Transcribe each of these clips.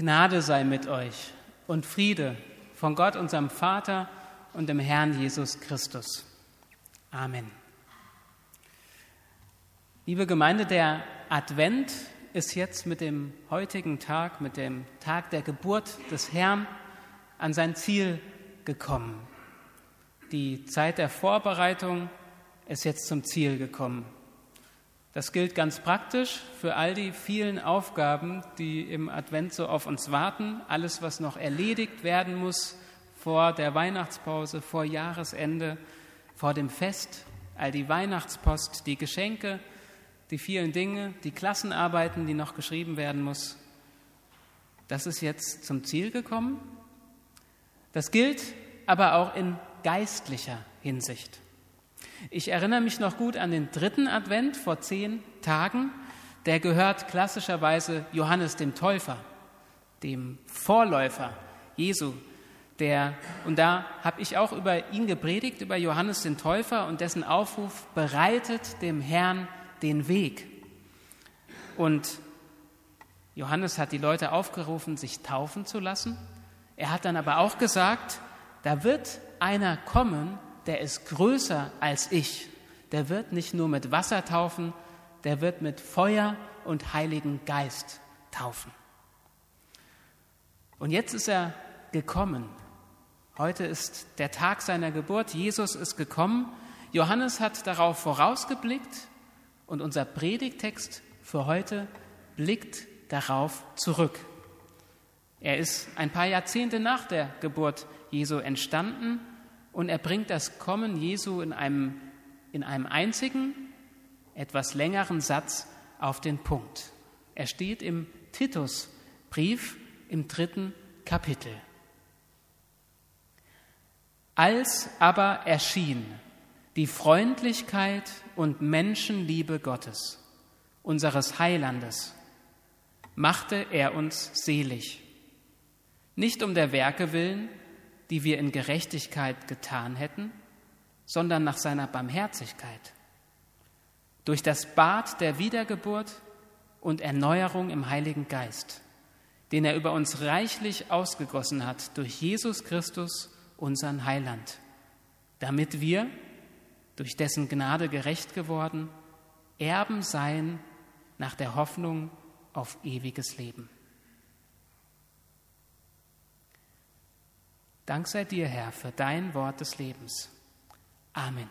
Gnade sei mit euch und Friede von Gott, unserem Vater und dem Herrn Jesus Christus. Amen. Liebe Gemeinde, der Advent ist jetzt mit dem heutigen Tag, mit dem Tag der Geburt des Herrn, an sein Ziel gekommen. Die Zeit der Vorbereitung ist jetzt zum Ziel gekommen. Das gilt ganz praktisch für all die vielen Aufgaben, die im Advent so auf uns warten. Alles, was noch erledigt werden muss vor der Weihnachtspause, vor Jahresende, vor dem Fest, all die Weihnachtspost, die Geschenke, die vielen Dinge, die Klassenarbeiten, die noch geschrieben werden muss. Das ist jetzt zum Ziel gekommen. Das gilt aber auch in geistlicher Hinsicht. Ich erinnere mich noch gut an den 3. Advent vor 10 Tagen. Der gehört klassischerweise Johannes dem Täufer, dem Vorläufer Jesu. Und da habe ich auch über ihn gepredigt, über Johannes den Täufer und dessen Aufruf: bereitet dem Herrn den Weg. Und Johannes hat die Leute aufgerufen, sich taufen zu lassen. Er hat dann aber auch gesagt, da wird einer kommen, der ist größer als ich. Der wird nicht nur mit Wasser taufen, der wird mit Feuer und Heiligen Geist taufen. Und jetzt ist er gekommen. Heute ist der Tag seiner Geburt. Jesus ist gekommen. Johannes hat darauf vorausgeblickt und unser Predigtext für heute blickt darauf zurück. Er ist ein paar Jahrzehnte nach der Geburt Jesu entstanden und er bringt das Kommen Jesu in einem einzigen, etwas längeren Satz auf den Punkt. Er steht im Titusbrief im 3. Kapitel. Als aber erschien die Freundlichkeit und Menschenliebe Gottes, unseres Heilandes, machte er uns selig. Nicht um der Werke willen, die wir in Gerechtigkeit getan hätten, sondern nach seiner Barmherzigkeit. Durch das Bad der Wiedergeburt und Erneuerung im Heiligen Geist, den er über uns reichlich ausgegossen hat durch Jesus Christus, unseren Heiland, damit wir, durch dessen Gnade gerecht geworden, Erben seien nach der Hoffnung auf ewiges Leben. Dank sei dir, Herr, für dein Wort des Lebens. Amen.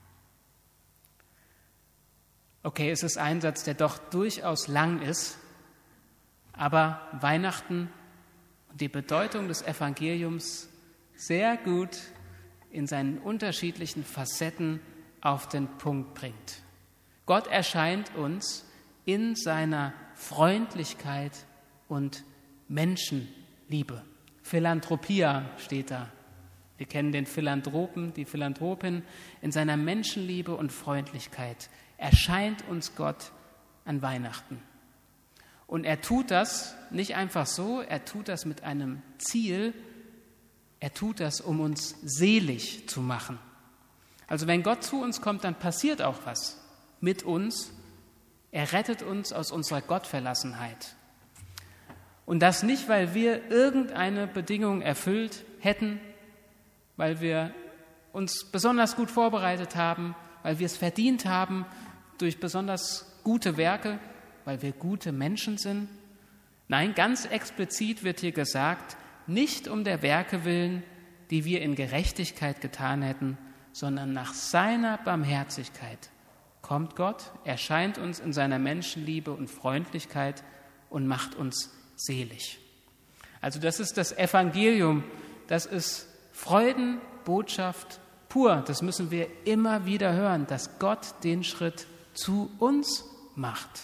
Okay, es ist ein Satz, der doch durchaus lang ist, aber Weihnachten und die Bedeutung des Evangeliums sehr gut in seinen unterschiedlichen Facetten auf den Punkt bringt. Gott erscheint uns in seiner Freundlichkeit und Menschenliebe. Philanthropia steht da. Wir kennen den Philanthropen, die Philanthropin. In seiner Menschenliebe und Freundlichkeit erscheint uns Gott an Weihnachten. Und er tut das nicht einfach so, er tut das mit einem Ziel, er tut das, um uns selig zu machen. Also wenn Gott zu uns kommt, dann passiert auch was mit uns. Er rettet uns aus unserer Gottverlassenheit. Und das nicht, weil wir irgendeine Bedingung erfüllt hätten, weil wir uns besonders gut vorbereitet haben, weil wir es verdient haben durch besonders gute Werke, weil wir gute Menschen sind. Nein, ganz explizit wird hier gesagt, nicht um der Werke willen, die wir in Gerechtigkeit getan hätten, sondern nach seiner Barmherzigkeit kommt Gott, erscheint uns in seiner Menschenliebe und Freundlichkeit und macht uns selig. Also das ist das Evangelium, das ist Freudenbotschaft pur. Das müssen wir immer wieder hören, dass Gott den Schritt zu uns macht.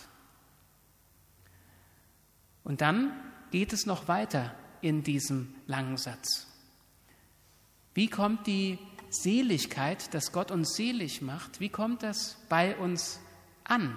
Und dann geht es noch weiter in diesem langen Satz. Wie kommt die Seligkeit, dass Gott uns selig macht, wie kommt das bei uns an?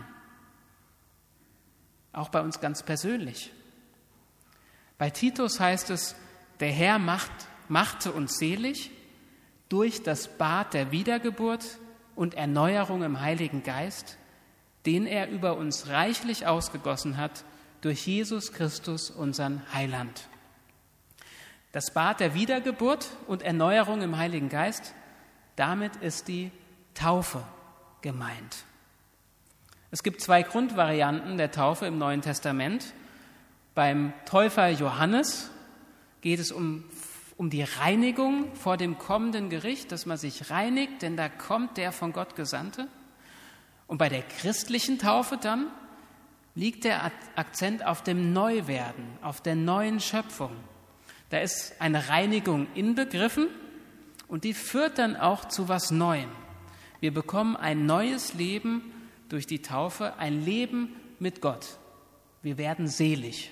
Auch bei uns ganz persönlich. Bei Titus heißt es, der Herr machte uns selig durch das Bad der Wiedergeburt und Erneuerung im Heiligen Geist, den er über uns reichlich ausgegossen hat durch Jesus Christus, unseren Heiland. Das Bad der Wiedergeburt und Erneuerung im Heiligen Geist, damit ist die Taufe gemeint. Es gibt 2 Grundvarianten der Taufe im Neuen Testament. Beim Täufer Johannes geht es um die Reinigung vor dem kommenden Gericht, dass man sich reinigt, denn da kommt der von Gott Gesandte. Und bei der christlichen Taufe dann liegt der Akzent auf dem Neuwerden, auf der neuen Schöpfung. Da ist eine Reinigung inbegriffen und die führt dann auch zu was Neuem. Wir bekommen ein neues Leben durch die Taufe, ein Leben mit Gott. Wir werden selig.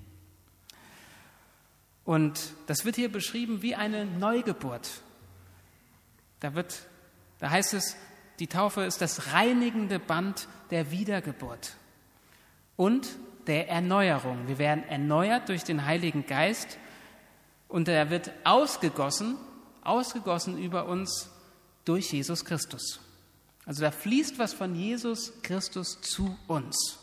Und das wird hier beschrieben wie eine Neugeburt. Da heißt es, die Taufe ist das reinigende Band der Wiedergeburt und der Erneuerung. Wir werden erneuert durch den Heiligen Geist und er wird ausgegossen über uns durch Jesus Christus. Also da fließt was von Jesus Christus zu uns.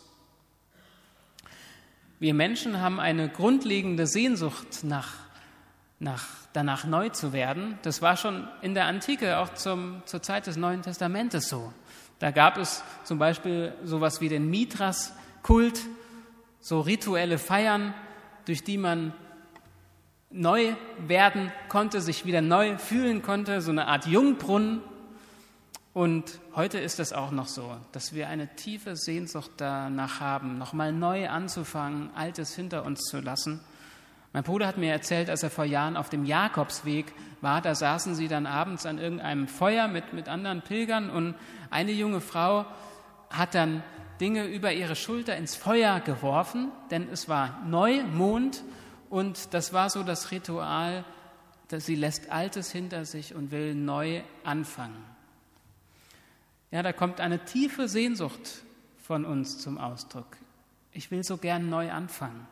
Wir Menschen haben eine grundlegende Sehnsucht danach neu zu werden. Das war schon in der Antike, auch zur Zeit des Neuen Testamentes so. Da gab es zum Beispiel sowas wie den Mithras-Kult, so rituelle Feiern, durch die man neu werden konnte, sich wieder neu fühlen konnte, so eine Art Jungbrunnen. Und heute ist es auch noch so, dass wir eine tiefe Sehnsucht danach haben, nochmal neu anzufangen, Altes hinter uns zu lassen. Mein Bruder hat mir erzählt, als er vor Jahren auf dem Jakobsweg war, da saßen sie dann abends an irgendeinem Feuer mit anderen Pilgern und eine junge Frau hat dann Dinge über ihre Schulter ins Feuer geworfen, denn es war Neumond und das war so das Ritual, dass sie lässt Altes hinter sich und will neu anfangen. Ja, da kommt eine tiefe Sehnsucht von uns zum Ausdruck. Ich will so gern neu anfangen.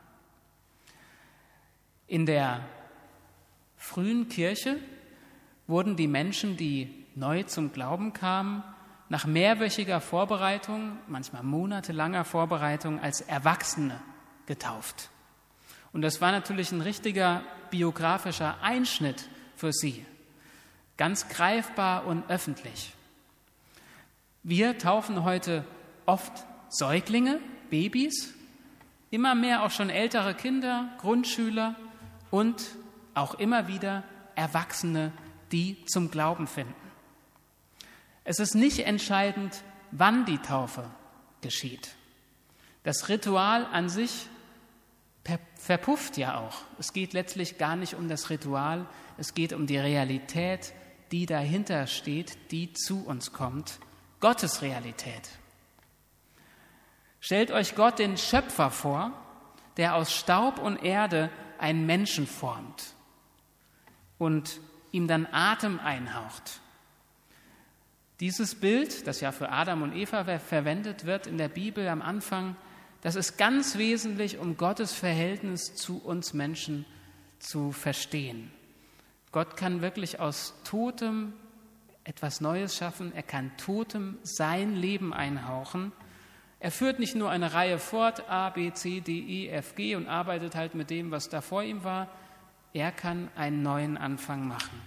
In der frühen Kirche wurden die Menschen, die neu zum Glauben kamen, nach mehrwöchiger Vorbereitung, manchmal monatelanger Vorbereitung, als Erwachsene getauft. Und das war natürlich ein richtiger biografischer Einschnitt für sie, ganz greifbar und öffentlich. Wir taufen heute oft Säuglinge, Babys, immer mehr auch schon ältere Kinder, Grundschüler und auch immer wieder Erwachsene, die zum Glauben finden. Es ist nicht entscheidend, wann die Taufe geschieht. Das Ritual an sich verpufft ja auch. Es geht letztlich gar nicht um das Ritual, es geht um die Realität, die dahinter steht, die zu uns kommt. Gottes Realität. Stellt euch Gott, den Schöpfer, vor, der aus Staub und Erde einen Menschen formt und ihm dann Atem einhaucht. Dieses Bild, das ja für Adam und Eva verwendet wird in der Bibel am Anfang, das ist ganz wesentlich, um Gottes Verhältnis zu uns Menschen zu verstehen. Gott kann wirklich aus Totem etwas Neues schaffen, er kann Totem sein Leben einhauchen. Er führt nicht nur eine Reihe fort, A, B, C, D, E, F, G und arbeitet halt mit dem, was da vor ihm war. Er kann einen neuen Anfang machen.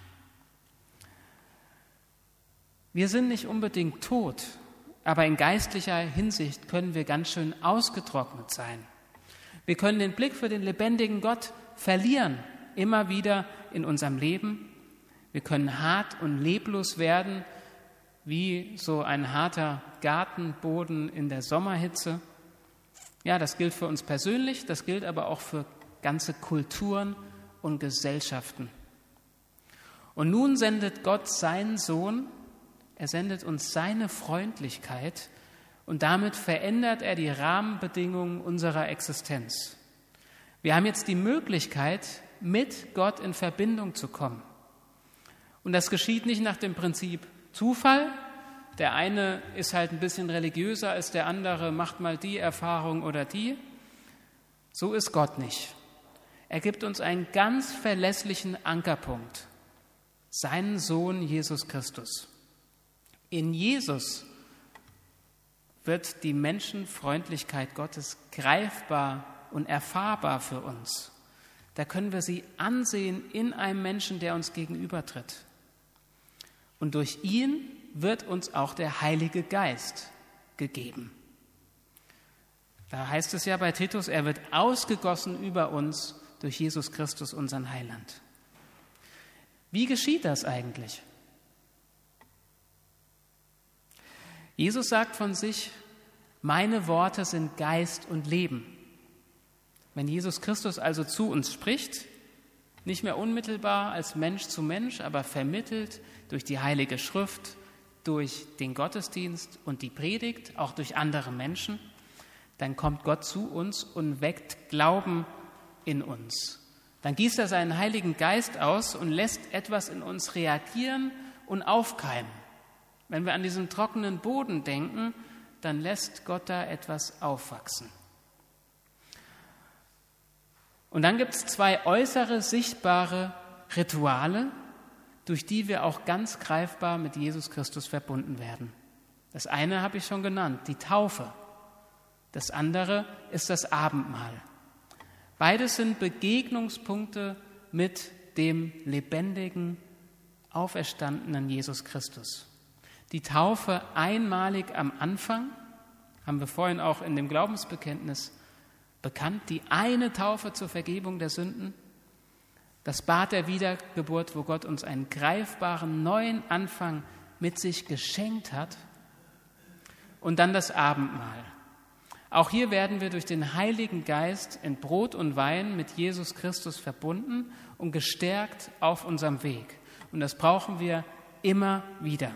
Wir sind nicht unbedingt tot, aber in geistlicher Hinsicht können wir ganz schön ausgetrocknet sein. Wir können den Blick für den lebendigen Gott verlieren, immer wieder in unserem Leben. Wir können hart und leblos werden, wie so ein harter Gartenboden in der Sommerhitze. Ja, das gilt für uns persönlich, das gilt aber auch für ganze Kulturen und Gesellschaften. Und nun sendet Gott seinen Sohn, er sendet uns seine Freundlichkeit und damit verändert er die Rahmenbedingungen unserer Existenz. Wir haben jetzt die Möglichkeit, mit Gott in Verbindung zu kommen. Und das geschieht nicht nach dem Prinzip Zufall. Der eine ist halt ein bisschen religiöser als der andere, macht mal die Erfahrung oder die. So ist Gott nicht. Er gibt uns einen ganz verlässlichen Ankerpunkt, seinen Sohn Jesus Christus. In Jesus wird die Menschenfreundlichkeit Gottes greifbar und erfahrbar für uns. Da können wir sie ansehen in einem Menschen, der uns gegenübertritt. Und durch ihn wird uns auch der Heilige Geist gegeben. Da heißt es ja bei Titus, er wird ausgegossen über uns durch Jesus Christus, unseren Heiland. Wie geschieht das eigentlich? Jesus sagt von sich, meine Worte sind Geist und Leben. Wenn Jesus Christus also zu uns spricht, nicht mehr unmittelbar als Mensch zu Mensch, aber vermittelt durch die Heilige Schrift, durch den Gottesdienst und die Predigt, auch durch andere Menschen, dann kommt Gott zu uns und weckt Glauben in uns. Dann gießt er seinen Heiligen Geist aus und lässt etwas in uns reagieren und aufkeimen. Wenn wir an diesen trockenen Boden denken, dann lässt Gott da etwas aufwachsen. Und dann gibt es zwei äußere, sichtbare Rituale, durch die wir auch ganz greifbar mit Jesus Christus verbunden werden. Das eine habe ich schon genannt, die Taufe. Das andere ist das Abendmahl. Beides sind Begegnungspunkte mit dem lebendigen, auferstandenen Jesus Christus. Die Taufe einmalig am Anfang, haben wir vorhin auch in dem Glaubensbekenntnis bekannt, die eine Taufe zur Vergebung der Sünden, das Bad der Wiedergeburt, wo Gott uns einen greifbaren neuen Anfang mit sich geschenkt hat, und dann das Abendmahl. Auch hier werden wir durch den Heiligen Geist in Brot und Wein mit Jesus Christus verbunden und gestärkt auf unserem Weg. Und das brauchen wir immer wieder.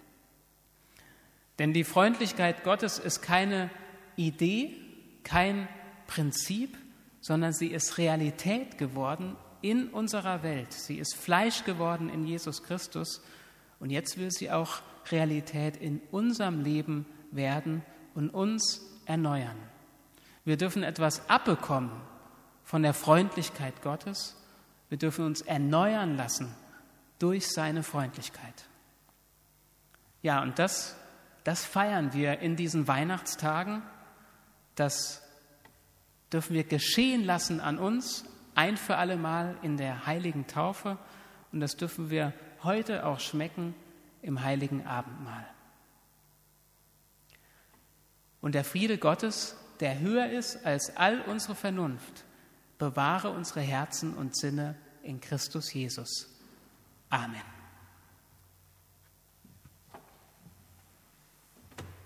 Denn die Freundlichkeit Gottes ist keine Idee, kein Prinzip, sondern sie ist Realität geworden in unserer Welt. Sie ist Fleisch geworden in Jesus Christus und jetzt will sie auch Realität in unserem Leben werden und uns erneuern. Wir dürfen etwas abbekommen von der Freundlichkeit Gottes. Wir dürfen uns erneuern lassen durch seine Freundlichkeit. Ja, und das feiern wir in diesen Weihnachtstagen. Das dürfen wir geschehen lassen an uns, ein für alle Mal in der heiligen Taufe. Und das dürfen wir heute auch schmecken im heiligen Abendmahl. Und der Friede Gottes, der höher ist als all unsere Vernunft, bewahre unsere Herzen und Sinne in Christus Jesus. Amen.